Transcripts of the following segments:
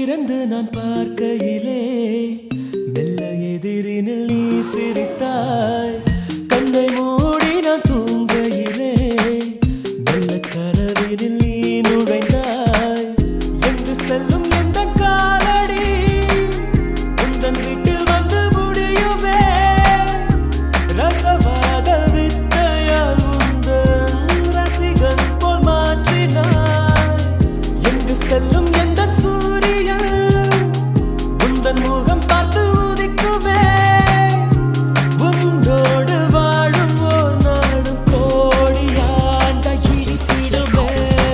திறந்து நான் பார்க்கையிலே மெல்ல எதிரினில் நீ சிரித்தாய். கண்ணை மூடி நான் தூங்கையிலே மெல்ல கனவினில் நீ நுழைந்தாய். எங்கு செல்லும் எந்த காலடி உந்தன் வீட்டில் வந்து முடியுமே. ரசவாத வித்தையால் உந்தன் ரசிகன் போல் மாற்றினாய். எங்கு செல்லும் எந்த சூரியன் உந்தன் முகம் பார்த்து உதிக்குமே. உன்னோடு வாழும் ஓர் நாடு கோடியாண்ட இடித்திடுமே.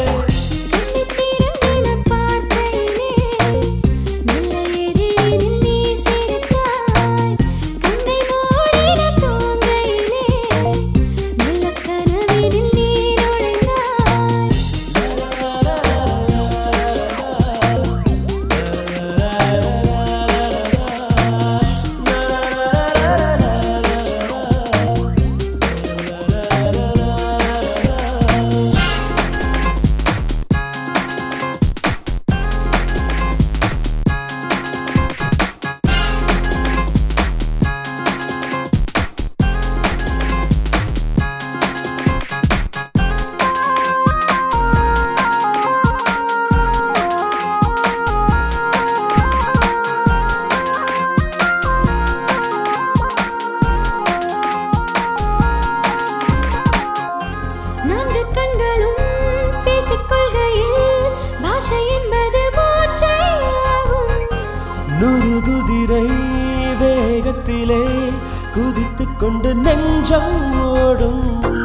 நூறு குதிரை வேகத்திலே குதித்துக் கொண்டு நெஞ்சம் ஓடும்.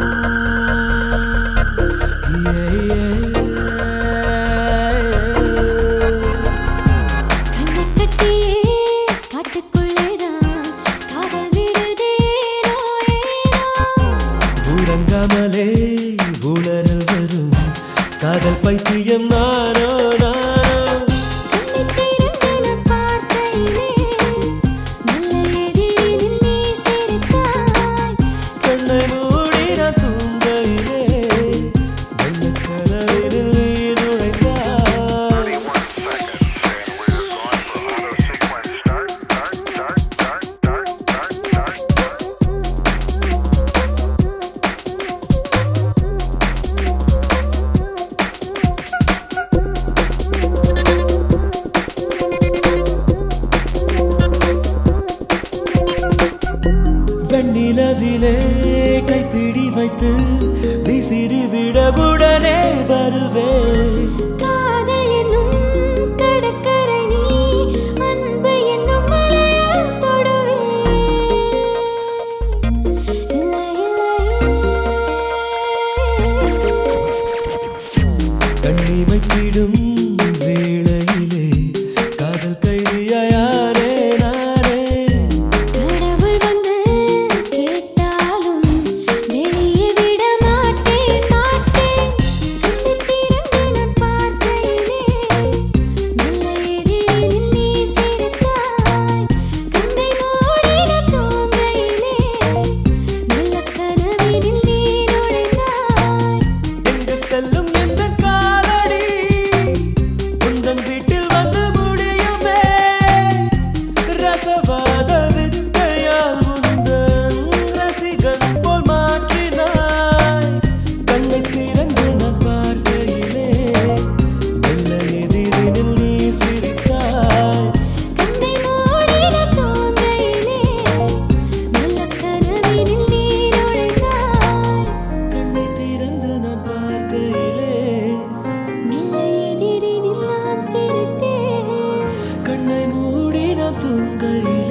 உறங்காமலே உளறல் வரும் காதல் பைத்தியம் நானோ நானோ. வெண்ணிலவிலே கைப்பிடி வைத்து விசிறி விடவுடனே வருவேன். காதல் என்னும் கடற்கரை நீ அன்பு என்னும் மலையால் தொடுவே. கண்ணிமைக்கிடும் வேளையிலே காதல் கைதியானே நானே. கடவுள் வந்து கேட்டாலும் வெளியே விட மாட்டேன் மாட்டேன். கண்ணை திறந்து நான் பார்க்கையிலே மெல்ல எதிரினில் நீ சிரித்தாய். கண்ணை மூடி நான் தூங்கையிலே மெல்ல கனவினில் நீ நுழைந்தாய். எங்கு செல்லும் எந்த காலடி உந்தன் வீட்டில் வந்து முடியுமே. ரசவாத வித்தையால் உந்தன் ரசிகன் போல் மாற்றினாய். கண்ணை திறந்து நான் பார்க்கையிலே மெல்ல எதிரினில் நீ சிரித்தாய். கண்ணை மூடி நான் தூங்கையிலே மெல்ல கனவினில் நீ நுழைந்தாய். கண்ணை திறந்து நான் பார்க்கையிலே மெல்ல எதிரினில் நான் சிரித்தேன். கண்ணை மூடி நான் தூங்கையிலே